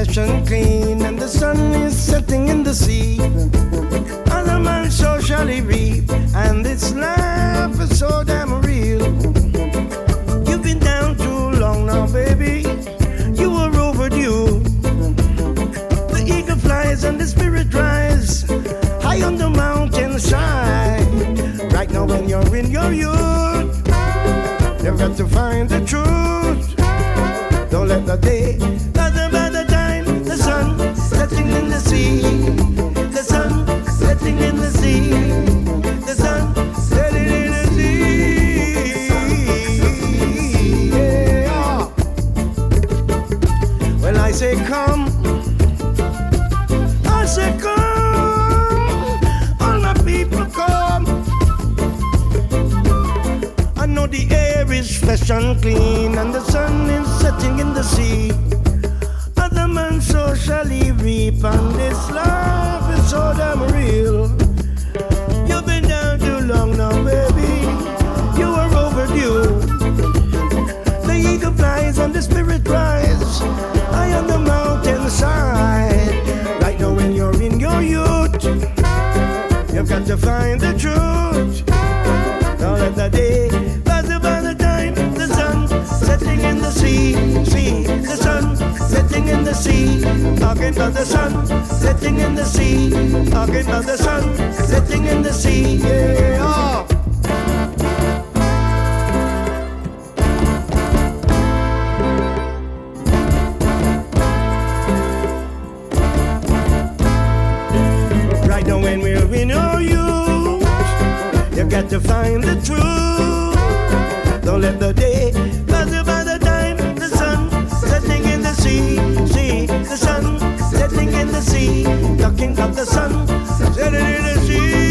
fresh and clean, and the sun is setting in the sea. As a man so shall he reap, and this life is so damn real. You've been down too long now, baby, you are overdue. The eagle flies and the spirit rise high on the mountainside. Right now when you're in your youth, you've got to find the truth. Don't let the day pass by the time. The sun setting in the sea. The sun setting in the sea. The sun setting in the sea. Yeah. Well, I say come. I say come. All my people come. I know the air is fresh and clean, and the sun is setting in the sea. Other man so shall he reap, and this life is so damn real. You've been down too long now, baby, you are overdue. The eagle flies and the spirit rise high on the mountainside. Right now when you're in your youth, you've got to find the truth. Don't let the day pass by the time. The sun setting in the sea. See, the sun setting in the sea. Talking about the sun setting in the sea. Talking about the sun setting in the sea. Yeah. Oh. Right now when we're in our youth, you got to find the truth. Don't let the day pass by the time. The sun setting in the sea. See, the sun setting in the sea. Talking of the sun setting in the sea.